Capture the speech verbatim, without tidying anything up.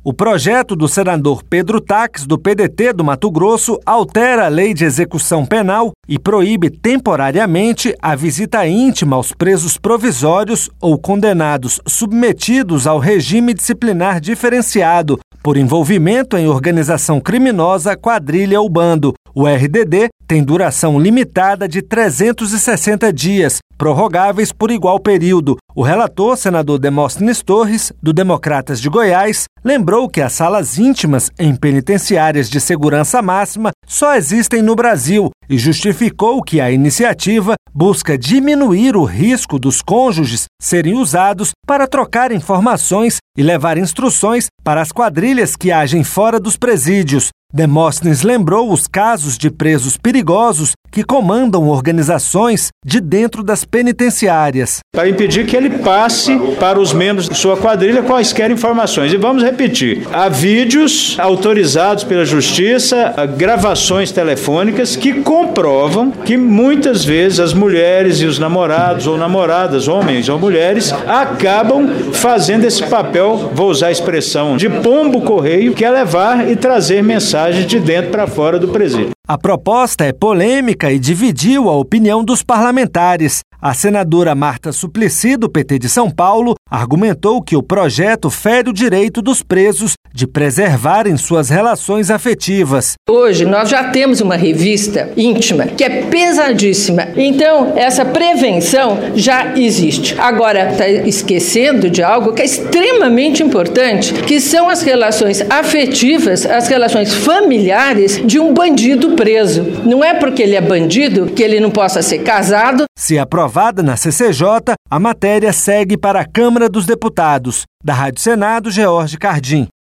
O projeto do senador Pedro Taques, do P D T do Mato Grosso, altera a lei de execução penal e proíbe temporariamente a visita íntima aos presos provisórios ou condenados submetidos ao regime disciplinar diferenciado por envolvimento em organização criminosa, quadrilha ou bando. O R D D tem duração limitada de trezentos e sessenta dias, prorrogáveis por igual período. O relator, senador Demóstenes Torres, do Democratas de Goiás, lembrou que as salas íntimas em penitenciárias de segurança máxima só existem no Brasil e justificou que a iniciativa busca diminuir o risco dos cônjuges serem usados para trocar informações e levar instruções para as quadrilhas que agem fora dos presídios. Demóstenes lembrou os casos de presos perigosos que comandam organizações de dentro das penitenciárias. Para impedir que ele passe para os membros de sua quadrilha quaisquer informações. E vamos repetir, há vídeos autorizados pela Justiça, gravações telefônicas que comprovam que muitas vezes as mulheres e os namorados ou namoradas, homens ou mulheres, acabam fazendo esse papel, vou usar a expressão, de pombo-correio, que é levar e trazer mensagens de dentro para fora do presídio. A proposta é polêmica e dividiu a opinião dos parlamentares. A senadora Marta Suplicy, do P T de São Paulo, argumentou que o projeto fere o direito dos presos de preservarem suas relações afetivas. Hoje nós já temos uma revista íntima que é pesadíssima, então essa prevenção já existe. Agora está esquecendo de algo que é extremamente importante, que são as relações afetivas, as relações familiares de um bandido preso. Não é porque ele é bandido que ele não possa ser casado. Se aprovada na C C J, a matéria segue para a Câmara dos Deputados. Da Rádio Senado, George Cardim.